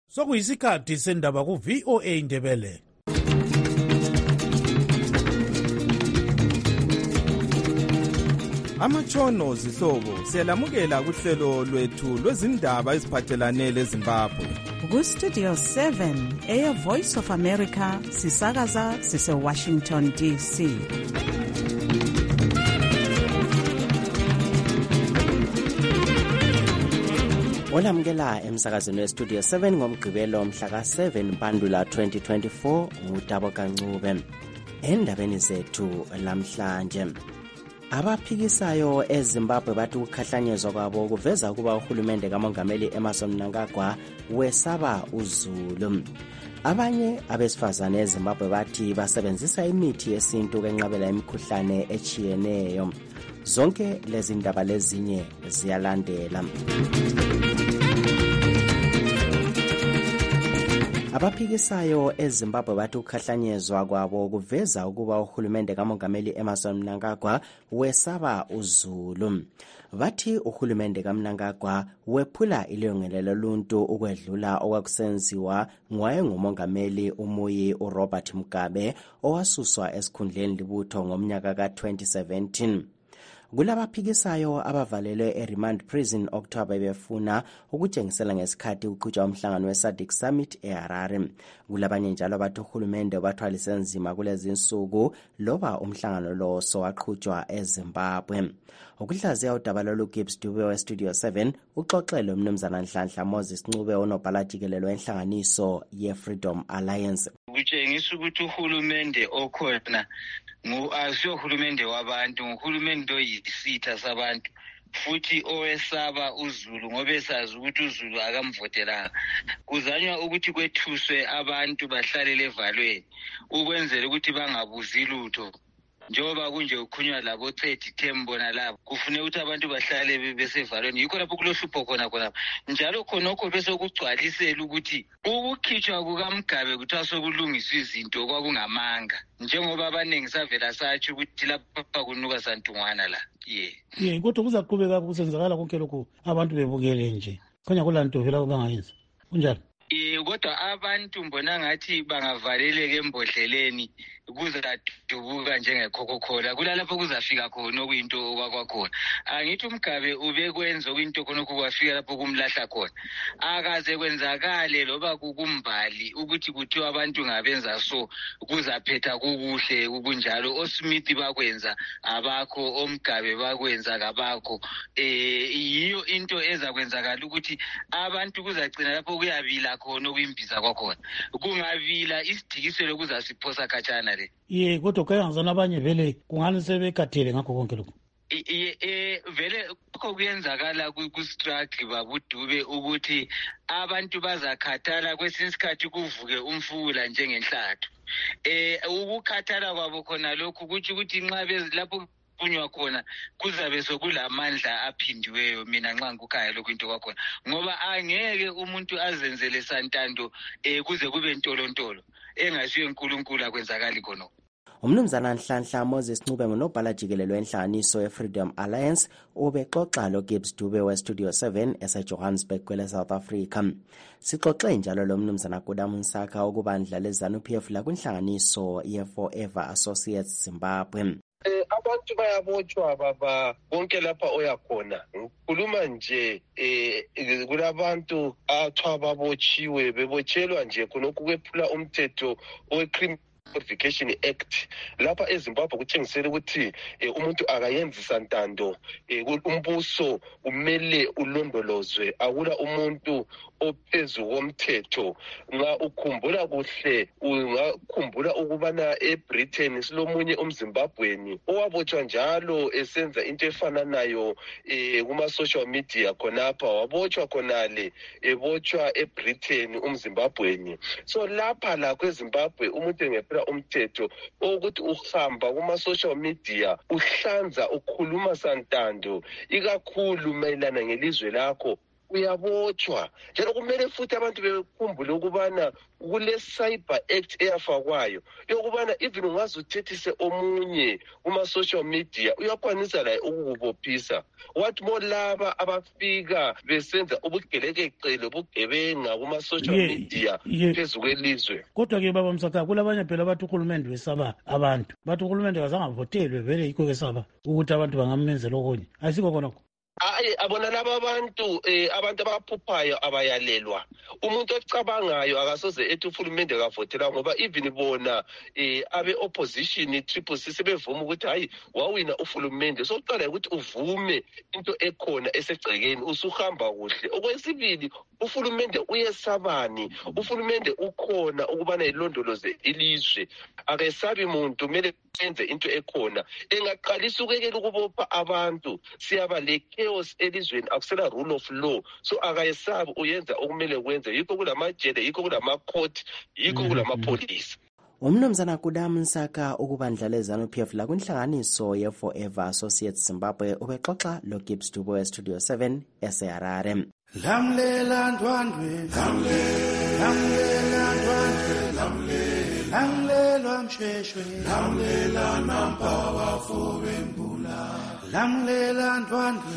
Sokuyisikhathi sendaba ku VOA Indebele. Amatshono zihlobo siyalamukela kuhlelo lwethu lwezindaba eziphathelane leZimbabwe. Ku-Studio 7 Air Voice of America sisakaza sise-Washington DC. Olamukela emsakazweni weStudio 7 ngomgqibelo mhla ka-7 Mpandula 2024 ngutabo kancube. Endabeni zethu lamhlanje, abaphikisayo eZimbabwe bathi ukukhahlanyezwa kwabo kuveza ukuba uhulumende kaMongameli Emmerson Mnangagwa wesaba uZulu. Abanye abesifazane eZimbabwe bathi basebenzisa imithi yesintu ukwenqabela imikhuhlane echiyeneyo. Zonke lezi ndaba lezinye ziyalandela. Abaphikisayo eZimbabwe bathi ukukhahlanyezwa kwabo kuveza ukuba uhulumende kaMongameli Emmerson Mnangagwa wesaba uZulu. Bathi uhulumende kaMnangagwa wephula ilungelo loluntu ukwedlula okwakusenziwa ngowayengumongameli umuyi uRobert Mugabe owasuswa esikhundleni libutho ngomnyaka ka-2017. Kulabaphikisayo abavalelwe eRemand Prison October befuna ukutshengisela ngesikhathi uqhutshwa umhlangano weSADC Summit eHarare. Kulabanye njalo bathi uhulumende bathwalise nzima kulezi nsuku loba umhlangano lo sowaqhutshwa eZimbabwe. Ukuhlaziya udaba lolu Gibbs Dube weStudio 7 uxoxele umnumzana Nhlanhla Moses Ncube onobhala jikelelo enhlanganiso yeFreedom Alliance. Kutshengisa ukuthi uhulumende okhona asiyo uhulumende wabantu, uhulumende oyisitha sabantu, futhi owesaba uZulu ngoba esazi ukuthi uZulu akamvotelanga. Kuzanywa ukuthi kwethuswe abantu bahlalele evalweni ukwenzela ukuthi bangabuzi lutho. Njengoba kunje ukhunywa labo Cedi Thembona labo kufuneka ukuthi abantu bahlale besevalweni. Yikho lapho kulohlupho khona. Njalo khonokho bese kugcwalisela ukuthi ukukhitshwa kukaMgabe kuthiwa sokulungiswa izinto kwakungamanga. Njengoba abaningi savela sathi ukuthi lapha kunuka santungwana la. Kodwa kuzaqhubeka kusenzakala konke lokho abantu bebukele nje. Khanya kulanto vela abangayenza. Kunjalo. Kodwa abantu mbona ngathi bangavaleleka embodleleni kuzadubuka njenge-Coca-Cola. Kulalapho kuzafika khona okuyinto okwakwakhona. Angithi uMgabe ubekwenza okuyinto khona kwafika lapho kumlahla khona. Akaze kwenzakale loba kukumbali ukuthi kuthiwa abantu ngabenza so kuzaphetha kukuhle kunjalo. OSmith bakwenza abakho, oMgabe bakwenza kabakho. Yiyo into ezakwenzakala ukuthi abantu kuzagcina lapho kuyabila khona okuyimbiza kwakhona. Kungavila isidikiselo kuzasiphosa khatshana le. Kodwa kuyangazana abanye vele kungani sebekhathele ngakho konke lokho. Vele lokho kuyenzakala ku-struggle babudube ukuthi abantu bazakhathala kwesinye isikhathi kuvuke umfula njengenhlathu. Ukukhathala kwabo khona lokhu kuthi ukuthi nxa lapho kunywa khona kuzabe sokulamandla aphindiweyo. Mina nxa ngikukhaya lokhu into kwakhona ngoba angeke umuntu azenzele santando kuze kube ntolontolo engasiyo uNkulunkulu akwenzakali khona. Umnumzana Nhlanhla Moses Ncube ngunobhala jikelelo enhlanganiso yeFreedom Alliance ubexoxa loGibbs Dube weStudio 7 eseJohannesburg kwele-South Africa. Sixoxe njalo lo mnumzana Kudamu Nsaka ukubandla leZANU-PF lakwinhlanganiso yeForever Associates Zimbabwe. Abantu bayabotshwa baba bonke lapha oyakhona. Ngikhuluma nje kulabantu athwa babotshiwe bebotshelwa nje khonokho kwephula umthetho oweCriminal Codification Act lapha eZimbabwe kutshengisela ukuthi umuntu akayenzi santando. Umbuso umele ulondolozwe, akula umuntu ophezu komthetho. Nga ukhumbula kuhle ungakhumbula ukubana eBritain silomunye umZimbabweni owabotshwa njalo esenza into efananayo kuma social media khonapha, wabotshwa khonale ebotshwa eBritain umZimbabweni. So lapha la kweZimbabwe umuntu engephula umthetho ukuthi uhamba kuma social media uhlanza ukhuluma santando ikakhulu mayelana ngelizwe lakho uyabotshwa. Njalo kumele futhi abantu bekhumbule ukubana kule Cyber Act eyafakwayo yokubana even ungaze uthethise omunye kuma social media uyakwanisa laye ukukubophisa. What more laba abafika besenza ubugelekeqele ubugebenga kuma social media phezu kwelizwe. Kodwa ke baba Msaka kulabanye phela bathi uhulumende wesaba abantu. Bathi uhulumende kazangavotelwe vele yikho kesaba ukuthi abantu bangamenzela okunye. Ayisikho khona. Abona laba abantu abaphuphayo abayalelwa. Umuntu ocabangayo akasoze ethi uhulumende kavotela ngoba even bona abe opposition triple C sebevuma ukuthi hayi wawina uhulumende. So uqala ukuthi uvume into ekhona esegcekeni usuhamba kuhle. Okwesibili uhulumende uyesabani. Uhulumende ukhona ukubana ilondoloze ilizwe. Akesabi umuntu kumele enze into ekhona. Engaqalisa ukekela ukubopha abantu siyaba le chaos elizweni akusela rule of law. So akayesabi uyenza okumele kwenze. Yikho kulamajele, yikho kulama-court, yikho kulamapolisi. Umnumzana Kudam Nsaka ukubandlalezana uPF la kwinhlanganiso ye-Forever Associates Zimbabwe ubexoxa lo Gibbs Dubo eStudio 7 eseHarare. Lamlela ndwandwe, lamlela ndwandwe, lamlela msheshwe, lamlela nampa bafube mbula. Lamlela ndwandwe,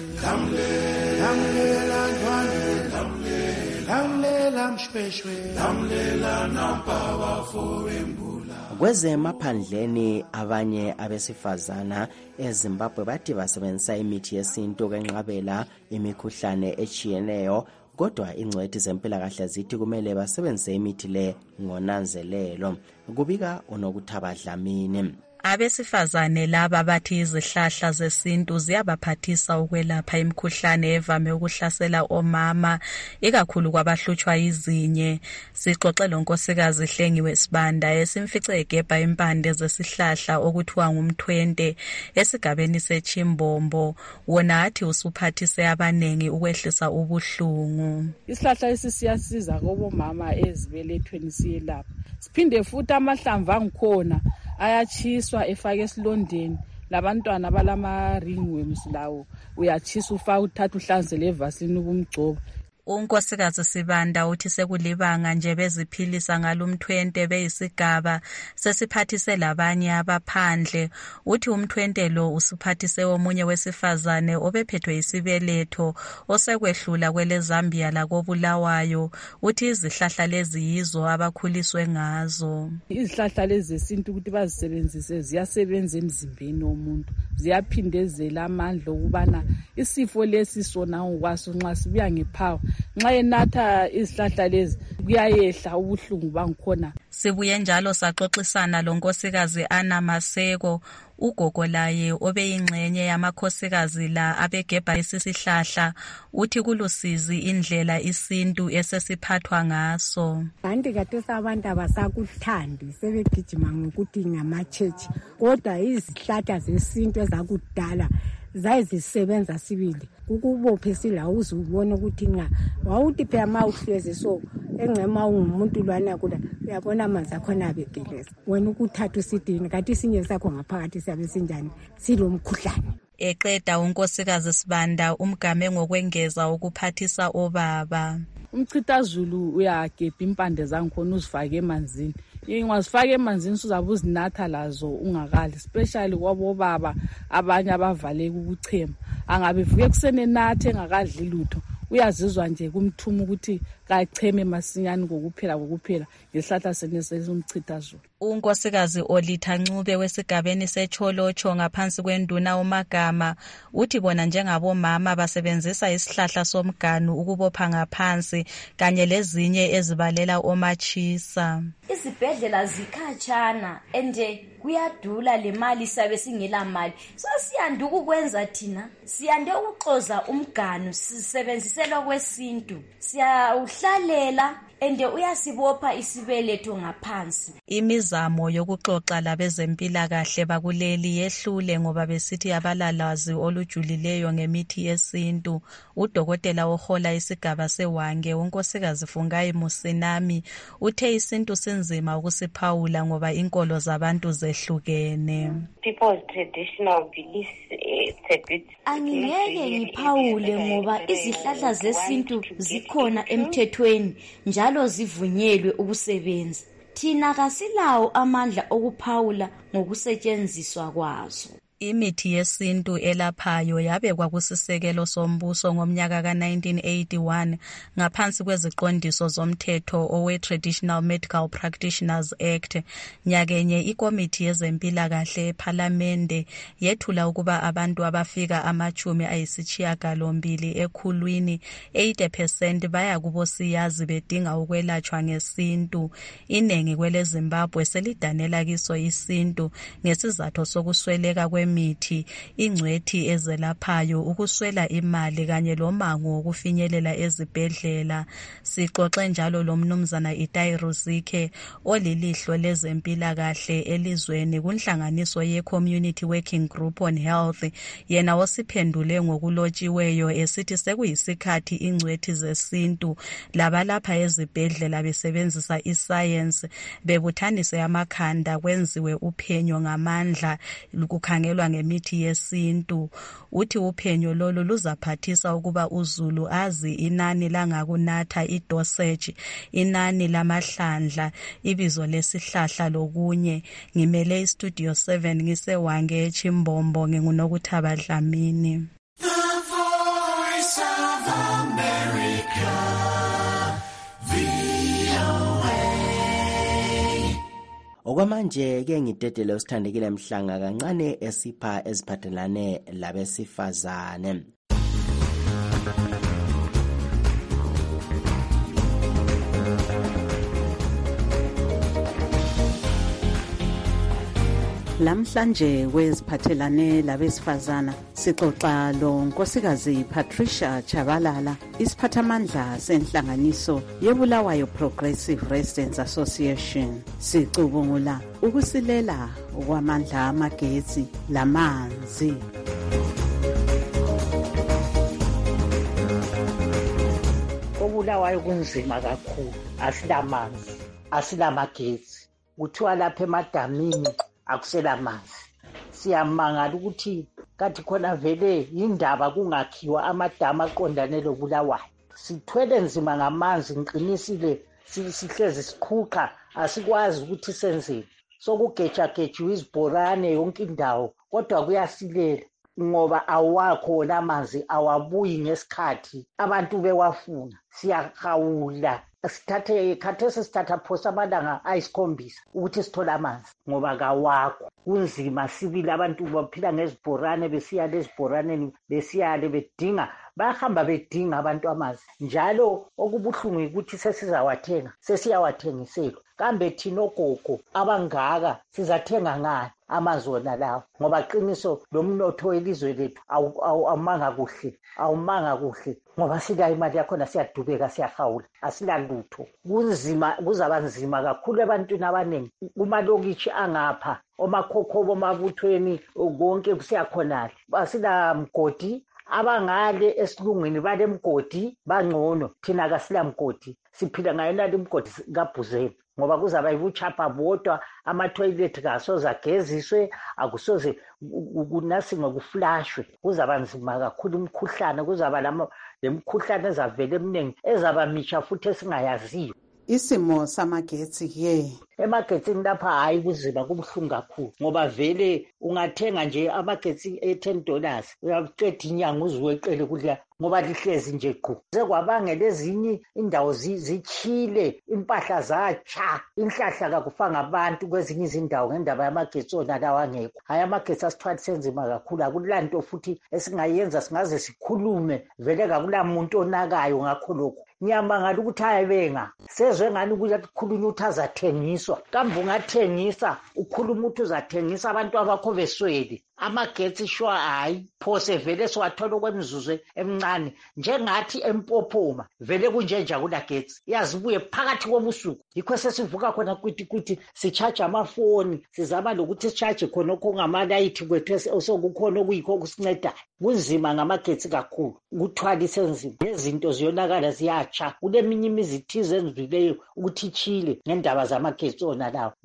lamlela ndwandwe, lamlela msheshwe, lamlela nampa bafube mbula. Kwezemaphandleni abanye abesifazana eZimbabwe bathi basebenzisa imithi yesintu ukwenqabela imikhuhlane echiyeneyo, kodwa ingcwethi zempilakahle zithi kumele basebenzise imithi le ngonanzelelo. Kubika uNokuthaba Dlamini. Abesifazane laba bathi izihlahla zesintu ziyabaphathisa ukwelapha imikhuhlane evame ukuhlasela omama ikakhulu kwabahlutshwa izinye. Sixoxe lonkosikazi Hlengiwe Sibanda esimfice egebha impande zesihlahla okuthiwa ngumthwente esigabeni seChimbombo. Wona athi usuphathise abanengi ukwehlisa ubuhlungu. Isihlahla esisiyasiza kubomama ezibelethweni siyelapha. Siphinde futhi amahlamvu angikhona ayachiswa efake esilondeni labantwana balama ringworms lawo uyachisa ufaka uthatha uhlanzele evasilini ubumgcobo. Unkosikazi Sibanda uthi sekulibanga nje beziphilisa ngalumthwente beyisigaba sesiphathise labanye abaphandle. Uthi umthwente lo usuphathise omunye wesifazane obephethwe isibeletho osekwehlula kwele Zambia lakobulawayo. Uthi izihlahla lezi yizo abakhuliswe ngazo. Izihlahla lezi zesintu ukuthi bazisebenzise ziyasebenza emzimbeni womuntu. Ziyaphindezela amandla okubana isifo lesi sona ngokwaso nxa sibuya ngephawu. Nxa enatha izihlahla lezi kuyayehla ubuhlungu bangikhona. Sibuye njalo saxoxisana lonkosikazi Ana Maseko ugogo laye obeyingxenye yamakhosikazi la abegebha isisihlahla. Uthi kulusizi indlela isintu esesiphathwa ngaso. Kanti kade abantu abasakuthandi sebegijima ngokuthi ngamachechi, kodwa izihlahla zesintu ezakudala zayizisebenza sibili. Ukubophe sila uzubona ukuthi nga wawuthi phela mawuhleze so engcema ungumuntu lwana kuda uyabona amanzi akhona abegeleza wena ukuthatha usidini kanti isinye sakho ngaphakathi siyabe sinjani silomkhuhlane. Eqeda unkosikazi Sibanda umgame ngokwengeza ukuphathisa obaba. Umchithazulu uyagebha impande zangikhona uzifake emanzini. Ingwazifaka emanzini uzabe uzinatha lazo ungakali, especially kwabobaba abanye abavaleka ukuchema. Angabe vuke kusene nathe engakadli lutho uyazizwa nje kumthuma ukuthi kacheme masinyane kokuphela ngesihlahla senesumchithazulu. Unkosikazi Olitha Ncube wesigabeni seCholocho ngaphansi kwenduna uMagama uthi bona njengabomama basebenzisa isihlahla somganu ukubopha ngaphansi kanye lezinye ezibalela omachisa. Izibhedlela zikhatshana ende kuyadula le mali sabe singela mali. So siyanda ukukwenza thina, siyande ukuxoza umganu sisebenzisela kwesintu. Siyawuhlanza uyakuhlalela ende uyasibopha isibeletho ngaphansi. Imizamo yokuxoxa labezempilakahle bakuleli yehlule ngoba besithi abalalazi olujulileyo ngemithi yesintu. Udokotela ohola isigaba seWange unkosikazi Fungai Musinami uthe isintu sinzima ukusiphawula ngoba inkolo zabantu zehlukene. People's traditional beliefs angingeke ngiphawule ngoba izihlahla zesintu zikhona emthethweni njalo zivunyelwe ukusebenza. Thina kasilawo amandla okuphawula ngokusetshenziswa kwazo. Imithi yesintu elaphayo yabekwa kusisekelo sombuso ngomnyaka ka-1981 ngaphansi kweziqondiso zomthetho owe-Traditional Medical Practitioners Act. Nyakenye ikomiti yezempilakahle ephalamende yethula ukuba abantu abafika 92 ekhulwini 80% baya kubosiyazi bedinga ukwelatshwa ngesintu. Inengi kwele Zimbabwe selidanela kiso isintu ngesizathu sokusweleka kwemithi, ingcwethi ezelaphayo, ukuswela imali kanye lomango wokufinyelela ezibhedlela. Sixoxe njalo lomnumzana Itai Ruzike olilihlo lezempilakahle elizweni kunhlanganiso ye-Community Working Group on Health. Yena osiphendule ngokulotshiweyo esithi sekuyisikhathi ingcwethi zesintu labalapha ezibhedlela besebenzisa iscience bebuthanise amakhanda kwenziwe uphenyo ngamandla kukhangelwa ngemithi yesintu. Uthi uphenyo lolu luzaphathisa ukuba uzulu azi inani langakunatha, idosage, inani lamahlandla, ibizo lesihlahla lokunye. Ngimele iStudio 7 ngiseWange eChimbombo, nginguNokuthaba Dlamini. Okwamanje ke ngidedele usithandekile mhlanga kancane esipha eziphathelane labesifazane. Lamhlanje kweziphathelane labesifazana sixoxa lo nkosikazi Patricia Chabalala, isiphathamandla senhlanganiso yeBulawayo Progressive Residents Association. Sicubungula ukusilela kwamandla amagetsi lamanzi. Obulawayo kunzima kakhulu, asilamanzi, asilamagetsi. Kuthiwa lapha emadamini akusela manzi. Siyamangala ukuthi kathi khona vele indaba kungakhiwa amadamu aqondane loBulawayo. Sithwele nzima ngamanzi, ngiqinisile sihlezi siqhuqa, asikwazi ukuthi senzeni. Sokugetshagejiwe izibhorane yonke indawo, kodwa kuyasilela ngoba awakho namanzi, awabuyi ngesikhathi abantu bewafuna. Siyahawula khathesi sithatha phosa amalanga 7 ukuthi sithole amanzi ngoba kawakho. Kunzima sibili, abantu baphila ngezibhorane, besiya lezibhoraneni besiyale bedinga, bahamba bedinga abantu amanzi njalo. Okubuhlungu ukuthi sesiyawathengiselwa. Kambe thina ogogo abangaka sizathenga ngani amanzi wona lawo? Ngoba qiniso lomnotho welizwe lethu awumanga kuhle ngoba sila imali yakhona siyadubeka, siyahawula, asilalutho. Kunzima, kuzaba nzima kakhulu ebantwini abaningi kumalokitshi angapha, omakhokhobo, mabuthweni, konke kusiyakhonale. Basila mgodi, abangale esilungwini bale mgodi bangcono, thina kasila mgodi, siphila ngayona le mgodi kaBhuzeni ngoba kuzaba yibuchapha bodwa. Ama-toilet kasoze ageziswe, akusoze kunasingwe kuflashwe. Kuzaba nzima kakhulu, imikhuhlane, kuzaba lemikhuhlane ezavele eminingi ezaba mitsha futhi esingayaziyo. Isimo samagetsi Emagetsini lapha hayi kuzima, kubuhlungu kakhulu ngoba vele ungathenga nje amagetsi $10 uyaqeda inyanga uziweqele kudla ngoba lihlezi nje qhu. Sekwabangela ezinye indawo zichile, impahla zatsha, inhlahla kakufanga abantu kwezinye izindawo ngendaba yamagetsi ona lawo angekho. Hayi amagetsi asithwalise nzima kakhulu, akulanto futhi esingayenza singaze sikhulume, vele kakulamuntu onakayo ngakho lokho. Ngiyamangala ukuthi hayi benga sezwe ngani kukhulunywa ukuthi azathengiswa. Kambe ungathengisa ukhuluma ukuthi uzathengisa abantu abakho beswele. Amagetsi shwa hayi phose vele siwathola kwemizuzu emncane njengathi empophoma vele kunjenja kulagetsi yazibuye phakathi kobusuku yikho sesivuka khona ukuthi sicharge amafoni sizama lokuthi sicharge khona okungamalayithi kwethu osokukhona okuyikho kusincedayo. Kunzima ngamagetsi kakhulu ukuthwalisa enzima nezinto ziyonakala ziyatsha. Kuleminye imizithize enzileyo ukuthi ichile ngendaba zamagetsi ona lawo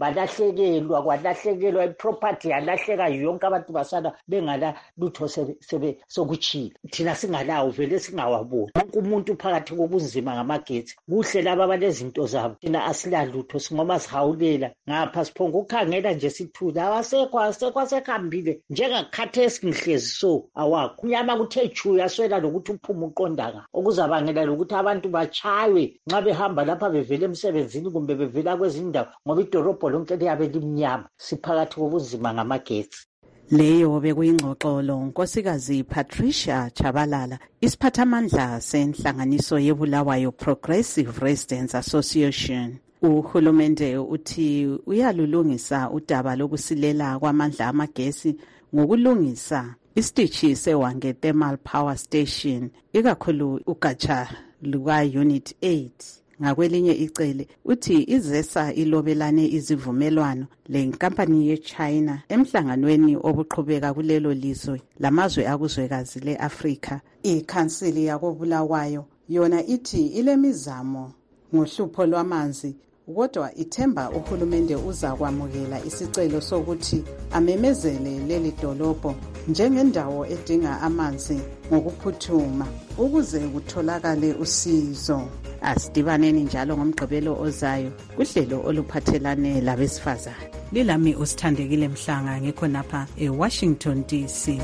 kwalahlekelwa iproperty yalahleka yonke abantu basala bengala lutho sebe sokuchila. Thina singalawo vele singawaboni. Wonke umuntu phakathi kobunzima ngamagetsi. Kuhle laba balezinto zabo. Thina asilalutho singoma sihawulela ngapha siphonga ukukhangela nje sithula awasekho asekhambile njengakhathesi ngihlezi so awakho. Kunyama kuthe chu yaswela lokuthi uphuma uqondaka okuzabangela lokuthi abantu bachaywe nxa behamba lapha bevela emsebenzini kumbe bevela kwezindawo ngoba idorobho lonke liyabe limnyama. Siphakathi kobunzima ngamagetsi. Leyo bekuyingxoxo lonkosikazi Patricia Chabalala, isiphathamandla senhlanganiso yeBulawayo Progressive Residents Association. Uhulumende uthi uyalulungisa udaba lokusilela kwamandla amagesi ngokulungisa isitishi seWange Thermal Power Station, ikakhulu ugatsha luka Unit 8. Ngakwelinye icele uthi izesa ilobelane izivumelwano lenkampani yeChina emhlanganweni obuqhubeka kulelo lizwe lamazwe akuzwekazi leAfrika. Ikhansili yakoBulawayo yona ithi ilemizamo ngohlupho lwamanzi, kodwa ithemba uhulumende uzakwamukela isicelo sokuthi amemezele leli dolobho njengendawo edinga amanzi ngokuphuthuma ukuze kutholakale usizo. Asidibaneni njalo ngomgqibelo ozayo kuhlelo oluphathelane labesifazane. Lilami uSithandekile Mhlanga ngikho napha eWashington DC.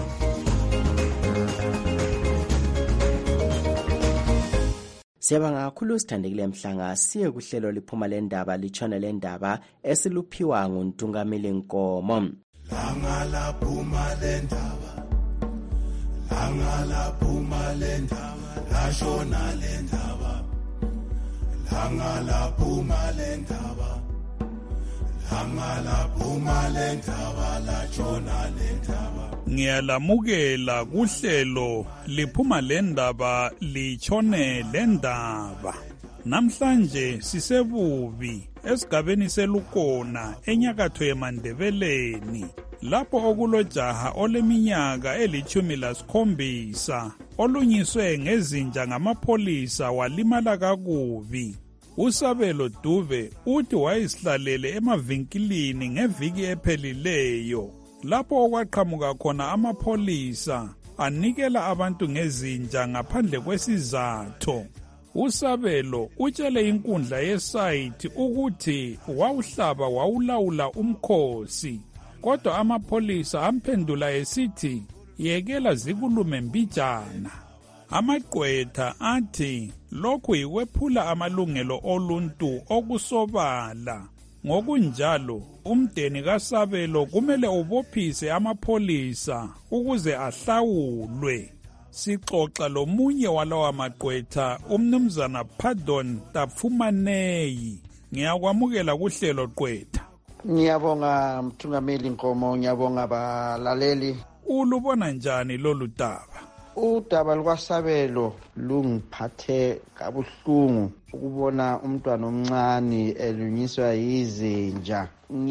Siyabonga kakhulu Sithandekile Mhlanga. Siye kuhlelo liphuma lendaba litshona lendaba esiluphiwa nguNtungameli Nkomo. Langa laphuma lendaba, langa laphuma lendaba, lashona lendaba, langa laphuma lendaba, langa laphuma lendaba, lashona lendaba. Ngiyalamukela kuhlelo liphuma lendaba litshone lendaba. Namhlanje sisebubi esigabeni selukona enyakatho yeMandebeleni lapho okulojaha oleminyaka eli-17 olunyiswe ngezinja ngamapholisa walimala kakubi. Usabelo Duve uthi wayesihlalele emavinkilini ngeviki ephelileyo lapho okwaqhamuka khona amapholisa anikela abantu ngezinja ngaphandle kwesizatho. Usabelo utshele inkundla yesayithi ukuthi wawuhlaba wawulawula umkhosi, kodwa amapholisa amphendula esithi yekela zikulume mbijana. Amagqwetha athi lokhu yikwephula amalungelo oluntu okusobala. Ngokunjalo umdeni kaSabelo kumele ubophise amapholisa ukuze ahlawulwe. Sixoxa lomunye walawa magqwetha umnumzana Pardon Tafumaneyi. Ngiyakwamukela kuhlelo gqwetha. Ngiyabonga Mthungameli Nkomo, ngiyabonga balaleli. Ulubona njani lolu daba? Udaba lukaSabelo lungiphathe kabuhlungu ukubona umntwana omncane elunyiswa yizinja.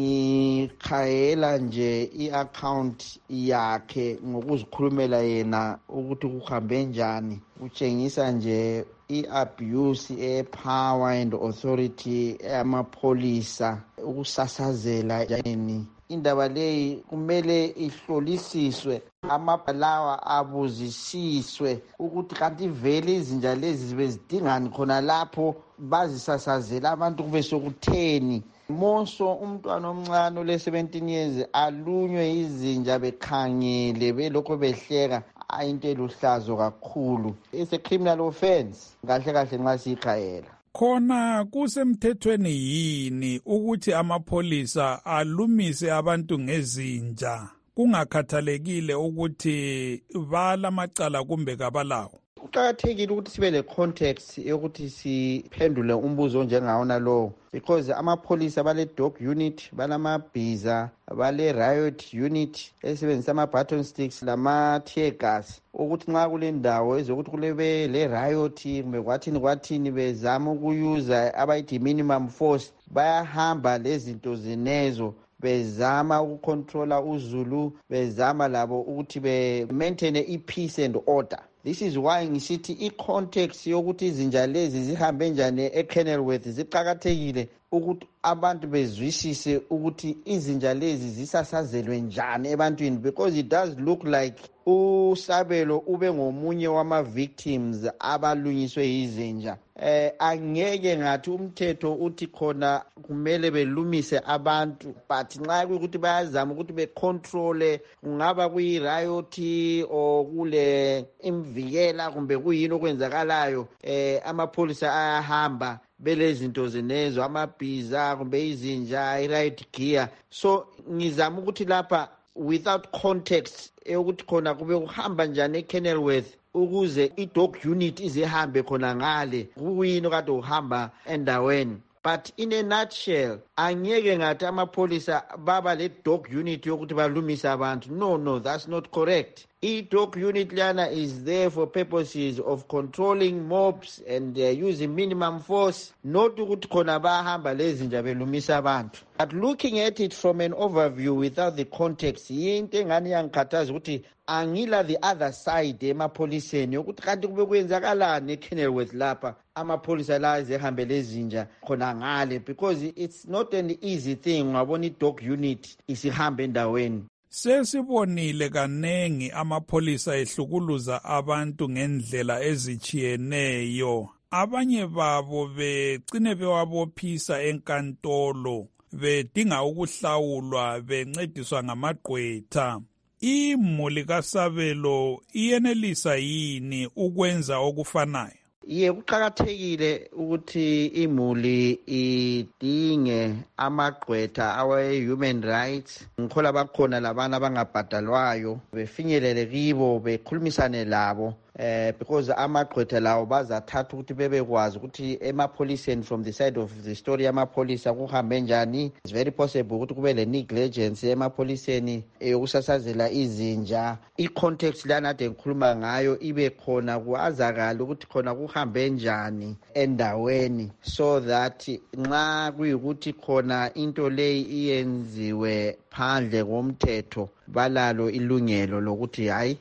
Ngikhayela nje i-account yakhe ngokuzikhulumela yena ukuthi kuhambe njani. Kutshengisa nje i-abuse e-power and authority amapholisa ukusasazela njani. Indaba leyi kumele ihlolisiswe, amabhalawa abuzisiswe ukuthi kanti vele izinja lezi zibe zidingani khona lapho bazisasazela abantu kube sokutheni. Monso umntwana omncane ole-17 years alunywe izinja bekhangele belokho behleka, ayinto eluhlazo kakhulu. It's a criminal offense kahle kahle nxa siyikhayela. Khona kusemthethweni yini ukuthi amapholisa alumise abantu ngezinja kungakhathalekile ukuthi balamacala kumbe kabalawo? kuqakathekile ukuthi sibe le context yokuthi siphendule umbuzo onjengawona lowo, because amapholisa bale dog unit, balamabhiza, bale riot unit esebenzisa ama-baton sticks lama-tear gas, ukuthi nxa kule ndawo ezokuthi kulebe le riot kumbe kwathini bezama ukuyuza abayithi minimum force, bayahamba lezinto zinezo bezama ukucontrola uzulu, bezama labo ukuthi be-maintain i-peace and order. This is why ngisithi i-context yokuthi izinja lezi zihambe njani eKenilworth ziqakathekile ukuthi abantu bezwisise ukuthi izinja lezi zisasazelwe njani ebantwini, because it does look like uSabelo ube ngomunye wama-victims abalunyiswe yizinja. Angeke ngathi umthetho uthi khona kumele belumise abantu, but nxa kuyikuthi bayazama ukuthi becontrole, kungaba kuyi-riot or kule imvikela kumbe kuyini okwenzakalayo, amapholisa ayahamba belezinto zinezo, amabhiza kumbe izinja, i-riot gear. So ngizama ukuthi lapha without context ukuthi khona kube kuhamba njani eKenilworth ukuze i-dog unit izihambe khona ngale, kuyini kade uhamba endaweni. But in a nutshell, angeke ngathi amapholisa baba le dog unit yokuthi balumise abantu. No, that's not correct. I-dog unit lana is there for purposes of controlling mobs and using minimum force, not ukuthi khona bahamba lezinja belumisa abantu. But looking at it from an overview without the context, yinto engani yangikhathaza ukuthi angila the other side emapholiseni ukuthi kanti kube kwenzakalani eKenilworth lapha amapholisa la ezihambe lezinja khona ngale, because it's not an easy thing. Ngabona i-dog unit isihambe endaweni. Sesibonile kanengi amapholisa ehlukuluza abantu ngendlela ezichiyeneyo, abanye babo begcine bewabophisa enkantolo bedinga ukuhlawulwa bencediswa ngamagqwetha. Imuli kaSabelo iyenelisa yini ukwenza okufanayo? Kuqakathekile ukuthi imuli idinge amagqwetha awe-human rights. Ngikhola bakhona labana abangabhadalwayo befinyelele kibo bekhulumisane labo, because amagqwetha lawo bazathatha ukuthi bebekwazi ukuthi emapholiseni from the side of the story amapholisa kuhambe njani. It's very possible ukuthi kube le negligence emapholiseni yokusasazela izinja. I-context lana ade ngikhuluma ngayo ibe khona kuazakala ukuthi khona kuhambe njani endaweni, so that nxa kuyikuthi khona into leyi iyenziwe phandle komthetho balalo ilungelo lokuthi hayi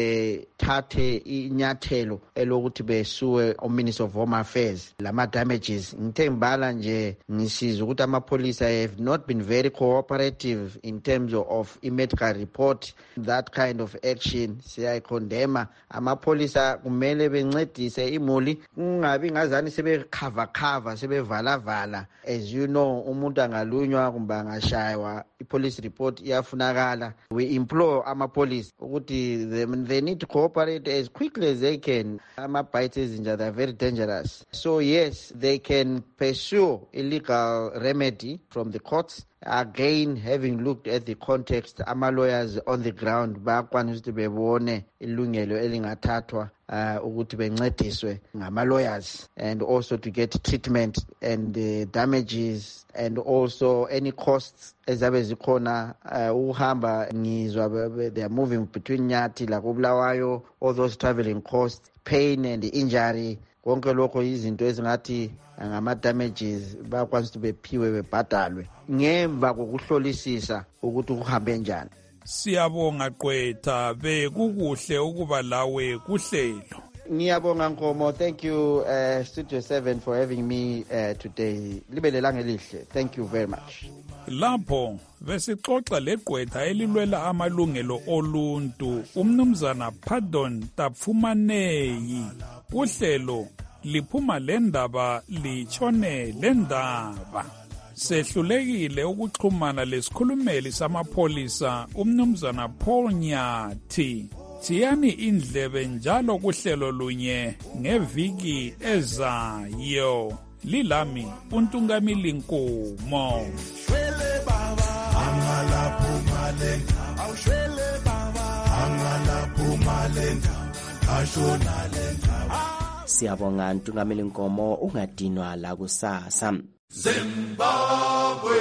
bethathe inyathelo elokuthi besuwe uMinister of Home Affairs lama damages. Ngithe ngibala nje ngisiza ukuthi amapholisa have not been very cooperative in terms of i-medical report. That kind of action siyayikondema. Amapholisa kumele bencedise imuli, kungabi ngazani sebekhava sebevala. As you know, umuntu angalunywa kumbe angashaywa, i-police report iyafunakala. We implore amapolice ukuthi they need to cooperate as quickly as they can. Ama-bites ezinja, they are very dangerous. So yes, they can pursue illegal remedy from the courts. Again, having looked at the context, ama-lawyers on the ground bayakwanisa ukuthi bebone ilungelo elingathathwa ukuthi bencediswe ngama-lawyers, and also to get treatment and damages, and also any costs ezabe zikhona ukuhamba. Ngizwa they are moving between Nyathi lakoBulawayo, all those traveling costs, pain and injury, konke lokho izinto ezingathi ngama-damages bayakwanisa ukuthi bephiwe bebhadalwe ngemva kokuhlolisisa ukuthi kuhambe njani. Siyabonga Gqwetha, bekukuhle ukuba lawe kuhlelo. Ngiyabonga Nkomo. Thank you Studio 7 for having me today. Libe lelanga elihle. Thank you very much. Lapho besixoxa leGqwetha elilwela amalungelo oluntu, umnumzana Pardon Tapfumaneyi. Uhlelo liphuma lendaba litshone lendaba. Sehlulekile ukuxhumana lesikhulumeli samapholisa umnumzana Paul Nyathi. Thiyani indlebe njalo kuhlelo lunye ngeviki ezayo. Lilami uNtungamili Nkomo. Shwele baba angala phuma lenda, awushwele baba angala phuma lenda. Siyabonga Ntungameli Nkomo, ungadinwa la kusasa. Zimbabwe.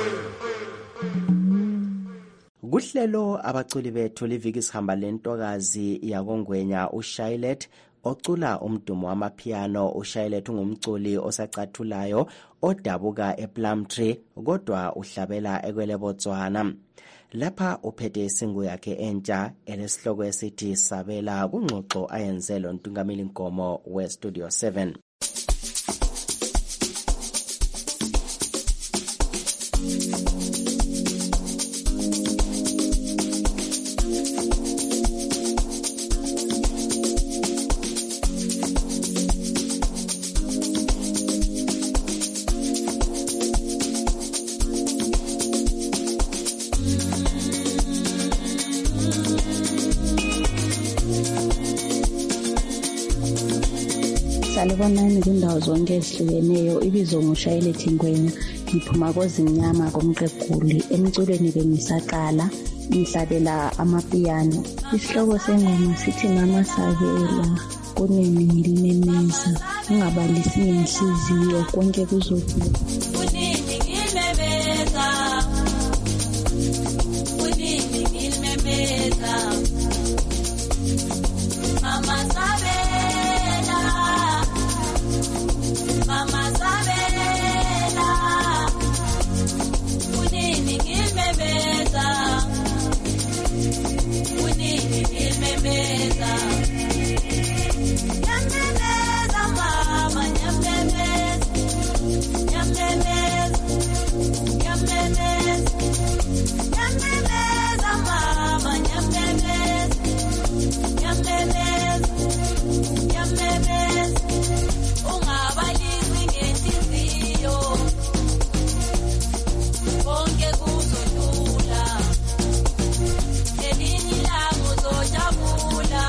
Kuhlelo abaculi bethu liviki sihamba lentokazi yakongwenya uShailet ocula umdumo wamapiano. uShailet ungumculi osacathulayo odabuka ePlumtree kodwa uhlabela ekwele Botswana. Lapha uphethe isingu yakhe entsha elesihloko esithi Sabela kungxoxo ayenze lo Ntungameli Nkomo weStudio 7. Salibonani kundawo zonke ezihlukeneyo. Ibizo nguShailet Ngwenya, ngiphuma koZimnyama komqeguli. Emculweni bengisaqala ngihlabela amapiano. Isihloko sengoma sithi Mama Sabela kunini ngilimemeza, ungabalisi ngenhliziyo konke kuzodlula. Kunini ngilimemeza, kunini ngilimemeza, Mama Sabela, Mama Sabela, kunini ngilimemeza, kunini ngilimemeza. Nyamemeza mama, nyamemeza, nyamemeza, nyamemeza, nyamemeza mama, nyamemeza, nyamemeza, nyamemeza. Ungabalisi ngenhliziyo konke kuzodlula, ngelinye ilanga uzojabula.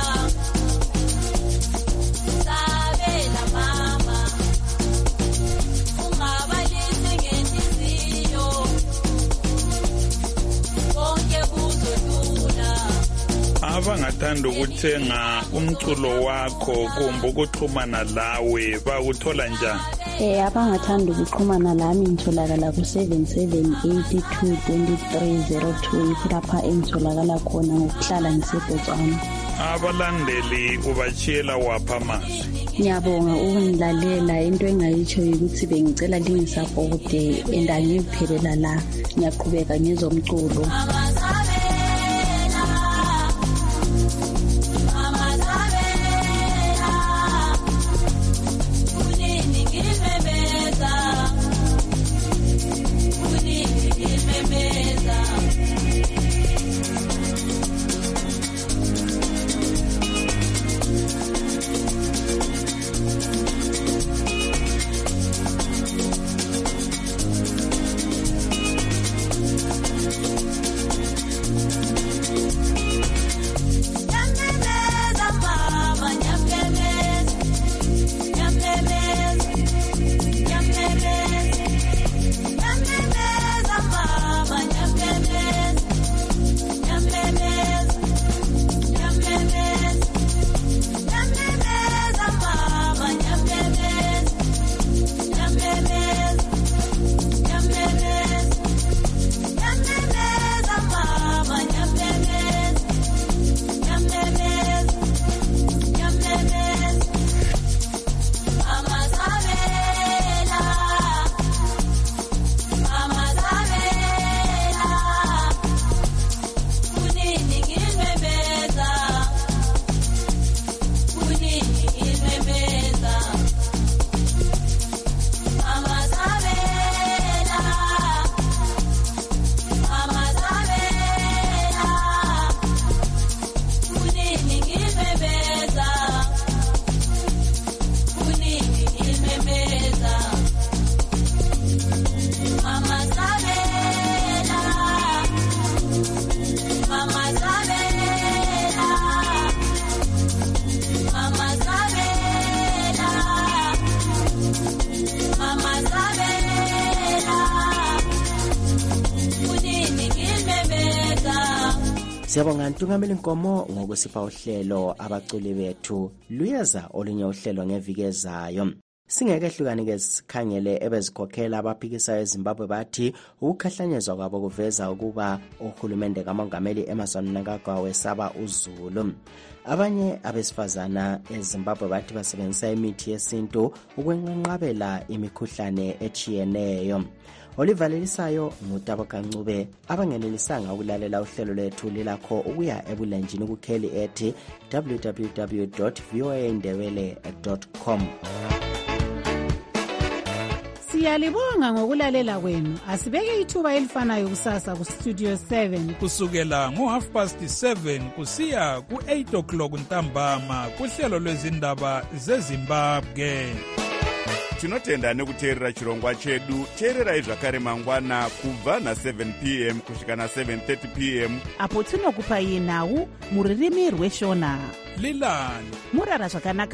Sabela mama, ungabalisi ngenhliziyo konke kuzodlula. Abangathanda ukuthenga umculo wakho kumbe ukuxhumana lawe bakuthola njani? Abangathanda ukuxhumana lami ngitholakala ku-77822302 lapha engitholakala khona ngokuhlala ngiseBotswana. Abalandeli ubachiyela wapha amazwi? Ngiyabonga ukungilalela. Into engayitsho ukuthi bengicela lingisapote andangiphelela la. Ngiyaqhubeka ngezomculo. Siyabonga Ntungameli Nkomo ngokusipha uhlelo abaculi bethu. Luyeza olunye uhlelo ngeviki ezayo. Singeke hlukani-ke sikhangele ebezikhokhela abaphikisayo eZimbabwe bathi ukukhahlanyezwa kwabo kuveza ukuba uhulumende kamongameli Emmerson Mnangagwa wesaba uZulu. Abanye abesifazana eZimbabwe bathi basebenzisa imithi yesintu ukwenqabela imikhuhlane echiyeneyo. Olivalelisayo ngutabo kancube abangenelisanga ukulalela uhlelo lethu lilakho ukuya ebulenjini kukheli ethi www.voaindebele.com. Siyalibonga ngokulalela kwenu. Asibeke ithuba elifanayo kusasa ku Studio 7 kusukela ngo7:30 kusiya ku8 o'clock ntambama kuhlelo lwezindaba zeZimbabwe. Tinotenda nekuteerera chirongwa chedu. Teererai zvakare mangwana kubva na7 p.m. kusvika na7:30 p.m. apo tinokupai nhau muririmi rweshona. Lilani murara zvakanaka.